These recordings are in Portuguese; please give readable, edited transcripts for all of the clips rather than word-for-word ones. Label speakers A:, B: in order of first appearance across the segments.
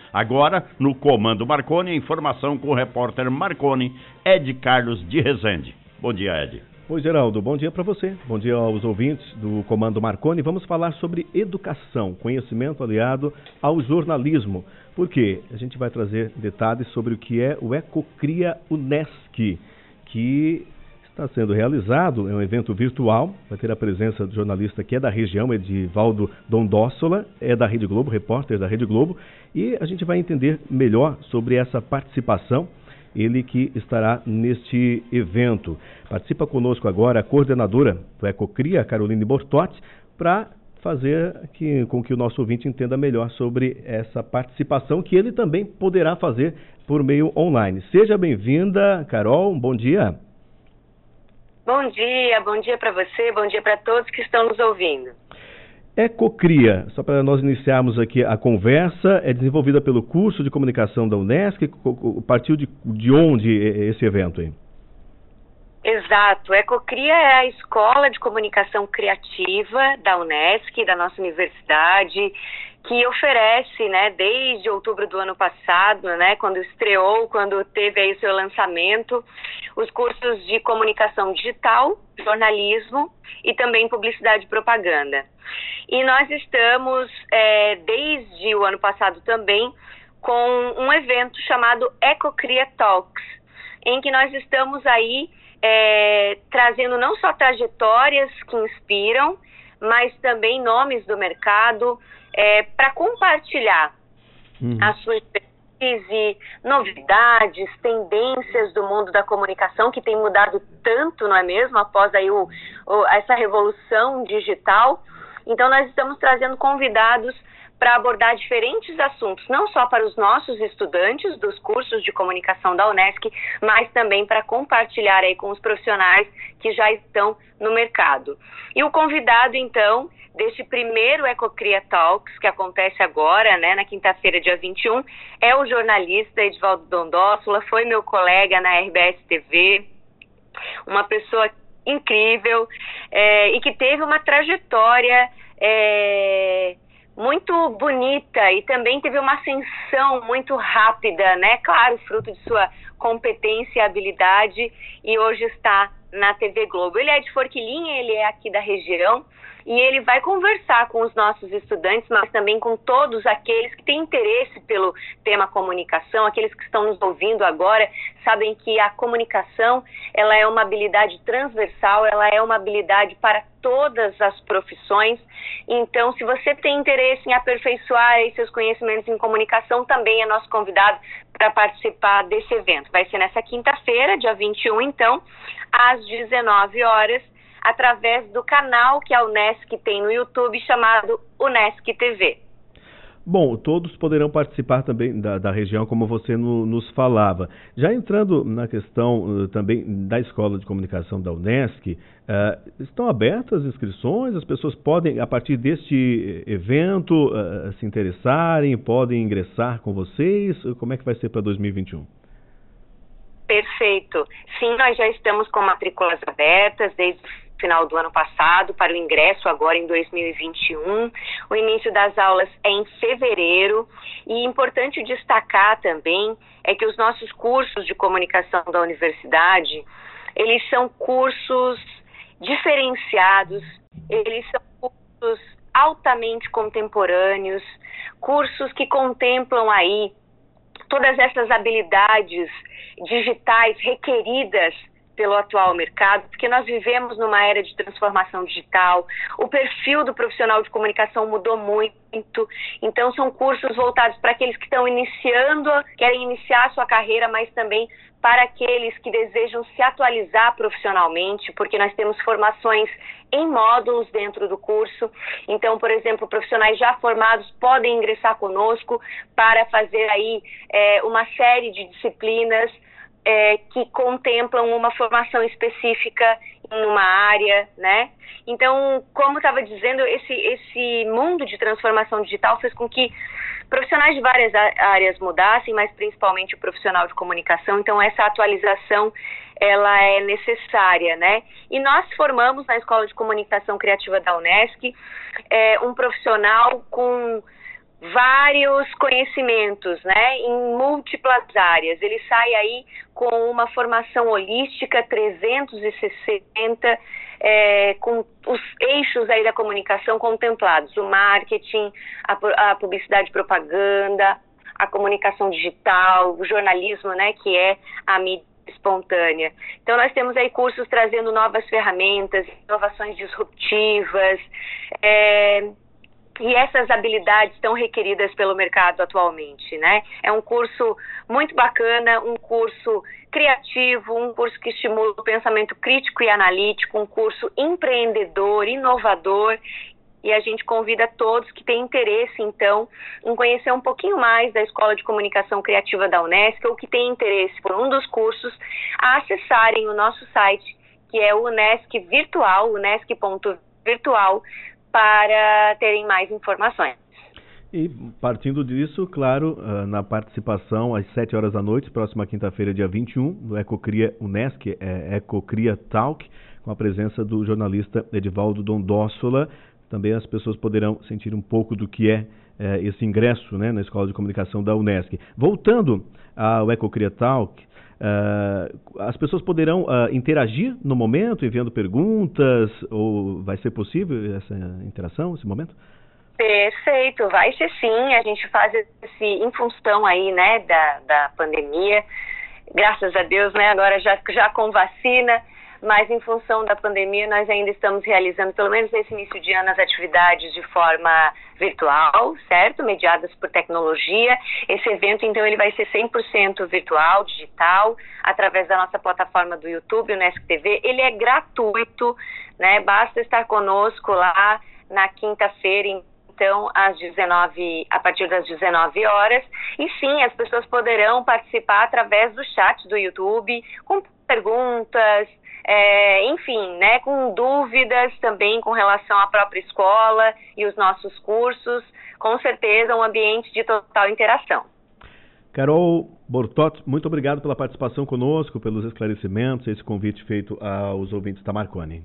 A: Agora, no Comando Marconi, a informação com o repórter Marconi, Ed Carlos de Rezende. Bom dia, Ed.
B: Oi, Geraldo. Bom dia para você. Bom dia aos ouvintes do Comando Marconi. Vamos falar sobre educação, conhecimento aliado ao jornalismo. Por quê? A gente vai trazer detalhes sobre o que é o Ecocria Unesc, que está sendo realizado, é um evento virtual, vai ter a presença do jornalista que é da região, Edivaldo Dondossola, é da Rede Globo, repórter da Rede Globo, e a gente vai entender melhor sobre essa participação, ele que estará neste evento. Participa conosco agora a coordenadora do Ecocria, Caroline Bortotti, para fazer com que o nosso ouvinte entenda melhor sobre essa participação que ele também poderá fazer por meio online. Seja bem-vinda, Carol, bom dia.
C: Bom dia para você, bom dia para todos que estão nos ouvindo.
B: Ecocria, só para nós iniciarmos aqui a conversa, é desenvolvida pelo curso de comunicação da Unesc. Partiu de onde esse evento aí?
C: Exato, Ecocria é a Escola de Comunicação Criativa da Unesc, da nossa universidade, que oferece, né, desde outubro do ano passado, né, quando teve aí o seu lançamento, os cursos de comunicação digital, jornalismo e também publicidade e propaganda. E nós estamos, desde o ano passado também, com um evento chamado Ecocria Talks, em que nós estamos aí trazendo não só trajetórias que inspiram, mas também nomes do mercado para compartilhar a sua expertise, novidades, tendências do mundo da comunicação que tem mudado tanto, não é mesmo? Após aí essa revolução digital. Então nós estamos trazendo convidados para abordar diferentes assuntos, não só para os nossos estudantes dos cursos de comunicação da Unesc, mas também para compartilhar aí com os profissionais que já estão no mercado. E o convidado, então, deste primeiro Ecocria Talks, que acontece agora, né, na quinta-feira, dia 21, é o jornalista Edivaldo Dondossola, foi meu colega na RBS TV, uma pessoa incrível e que teve uma trajetória muito bonita e também teve uma ascensão muito rápida, né? Claro, fruto de sua competência e habilidade, e hoje está na TV Globo. Ele é de Forquilinha, ele é aqui da região, e ele vai conversar com os nossos estudantes, mas também com todos aqueles que têm interesse pelo tema comunicação, aqueles que estão nos ouvindo agora, sabem que a comunicação, ela é uma habilidade transversal, ela é uma habilidade para todas as profissões. Então, se você tem interesse em aperfeiçoar aí seus conhecimentos em comunicação, também é nosso convidado para participar desse evento. Vai ser nessa quinta-feira, dia 21, então, às 19 horas, através do canal que a Unesc tem no YouTube, chamado Unesc TV.
B: Bom, todos poderão participar também da região, como você nos falava. Já entrando na questão também da Escola de Comunicação da Unesc, estão abertas as inscrições? As pessoas podem, a partir deste evento, se interessarem, podem ingressar com vocês? Como é que vai ser para 2021?
C: Perfeito. Sim, nós já estamos com matrículas abertas desde o final do ano passado para o ingresso agora em 2021. O início das aulas é em fevereiro e importante destacar também é que os nossos cursos de comunicação da universidade, eles são cursos diferenciados, eles são cursos altamente contemporâneos, cursos que contemplam aí todas essas habilidades digitais requeridas pelo atual mercado, porque nós vivemos numa era de transformação digital, o perfil do profissional de comunicação mudou muito, então são cursos voltados para aqueles que estão querem iniciar a sua carreira, mas também para aqueles que desejam se atualizar profissionalmente, porque nós temos formações em módulos dentro do curso. Então, por exemplo, profissionais já formados podem ingressar conosco para fazer aí uma série de disciplinas que contemplam uma formação específica em uma área, né? Então, como estava dizendo, esse mundo de transformação digital fez com que profissionais de várias áreas mudassem, mas principalmente o profissional de comunicação. Então, essa atualização, ela é necessária, né? E nós formamos na Escola de Comunicação Criativa da Unesc um profissional com vários conhecimentos, né, em múltiplas áreas. Ele sai aí com uma formação holística 360, com os eixos aí da comunicação contemplados: o marketing, a publicidade e propaganda, a comunicação digital, o jornalismo, né, que é a mídia espontânea. Então nós temos aí cursos trazendo novas ferramentas, inovações disruptivas, e essas habilidades estão requeridas pelo mercado atualmente, né? É um curso muito bacana, um curso criativo, um curso que estimula o pensamento crítico e analítico, um curso empreendedor, inovador, e a gente convida todos que têm interesse, então, em conhecer um pouquinho mais da Escola de Comunicação Criativa da Unesc, ou que têm interesse por um dos cursos, a acessarem o nosso site, que é o Unesc Virtual, unesc.virtual, para terem mais informações.
B: E partindo disso, claro, na participação às 7 horas da noite, próxima quinta-feira, dia 21, no Ecocria Unesc, Ecocria Talk, com a presença do jornalista Edivaldo Dondossola. Também as pessoas poderão sentir um pouco do que é esse ingresso, né, na Escola de Comunicação da Unesc. Voltando ao Ecocria Talk, as pessoas poderão interagir no momento, enviando perguntas, ou vai ser possível essa interação, esse momento?
C: Perfeito, vai ser sim. A gente faz em função aí, né, da pandemia, graças a Deus, né, agora já com vacina, mas em função da pandemia nós ainda estamos realizando, pelo menos nesse início de ano, as atividades de forma virtual, certo? Mediadas por tecnologia. Esse evento, então, ele vai ser 100% virtual, digital, através da nossa plataforma do YouTube, o Unesc TV. Ele é gratuito, né? Basta estar conosco lá na quinta-feira, então, a partir das 19 horas. E sim, as pessoas poderão participar através do chat do YouTube, com perguntas, enfim, né, com dúvidas também com relação à própria escola e os nossos cursos. Com certeza, um ambiente de total interação.
B: Carol Bortotti, muito obrigado pela participação conosco, pelos esclarecimentos, esse convite feito aos ouvintes da Marconi.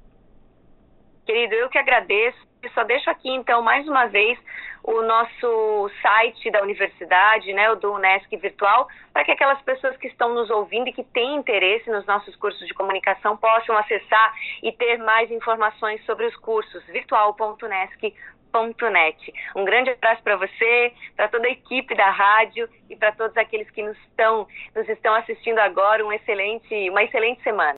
C: Querido, eu que agradeço. Eu só deixo aqui, então, mais uma vez, o nosso site da universidade, né, o do Unesc Virtual, para que aquelas pessoas que estão nos ouvindo e que têm interesse nos nossos cursos de comunicação possam acessar e ter mais informações sobre os cursos, virtual.unesc.net. Um grande abraço para você, para toda a equipe da rádio e para todos aqueles que nos estão assistindo agora. Uma excelente semana.